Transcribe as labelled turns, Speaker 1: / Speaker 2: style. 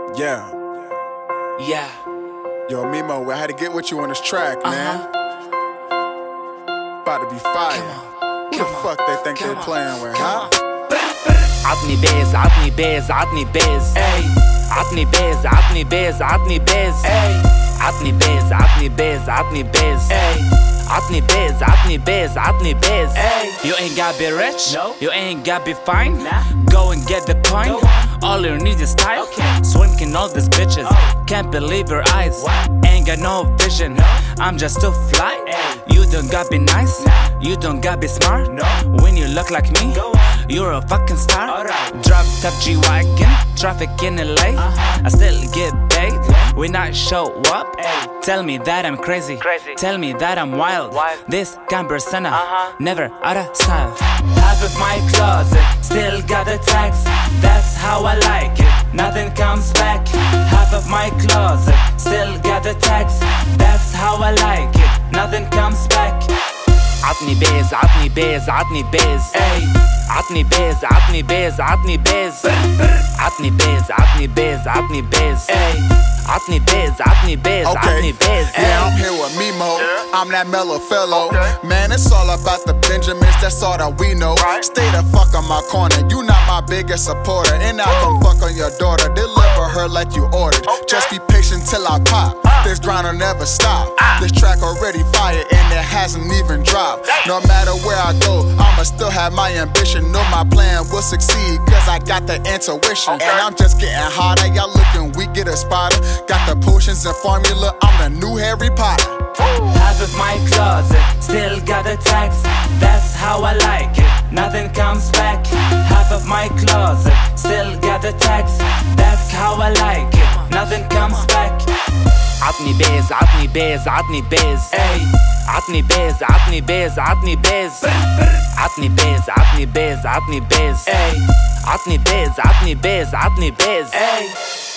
Speaker 1: Yeah.
Speaker 2: Yeah.
Speaker 1: Yo, Mimo, I had to get with you on this track, man. About to be fire. Who the fuck they think they playing with, huh?
Speaker 2: عطني بيز عطني بيز عطني بيز اي عطني بيز عطني بيز عطني بيز اي عطني بيز عطني بيز عطني بيز اي عطني بيز عطني بيز عطني بيز اي You ain't gotta be rich, no. You ain't gotta be fine, nah. Go and get the coin, all you need is time, okay. Swinking all these bitches, can't believe your eyes, what? Ain't got no vision, no. I'm just too fly, ay. You don't gotta be nice, nah. You don't gotta be smart, no. When you look like me, you're a fucking star. Right. Drop top G-Wagon, traffic in LA, I still get paid when I show up. Tell me that I'm crazy, tell me that I'm wild. This kind of persona, never out of style. Half of my closet, still got the tags. That's how I like it, nothing comes back. Half of my closet, still got the tags. That's how I like it, nothing comes back. عطني بيز عطني بيز عطني بيز اي عطني بيز عطني بيز عطني بيز عطني بيز عطني بيز عطني بيز اي عطني بيز عطني بيز عطني بيز
Speaker 1: Yeah, I'm here with Mimo, I'm that mellow fellow. Man, it's all about the Benjamins, that's all that we know. Stay the fuck on my corner, you not my biggest supporter. And I'll come fuck on your daughter, deliver her like you ordered. Just be patient till I pop, this grind will never stop. This track already fire and it hasn't even dropped. No matter where I go, I'ma still have my ambition. Know my plan will succeed, cause I got the intuition. And I'm just getting hotter, y'all looking weak, get a spotter. Got the potions and formula, I'm the new Harry Potter.
Speaker 2: Half of my closet, still got the tags. That's how I like it, nothing comes back. Half of my closet, still got the tags. That's how I like it, nothing comes back. عطني بيز عطني بيز عطني بيز اي عطني بيز عطني بيز عطني بيز عطني بيز عطني بيز عطني بيز اي عطني بيز عطني بيز عطني بيز اي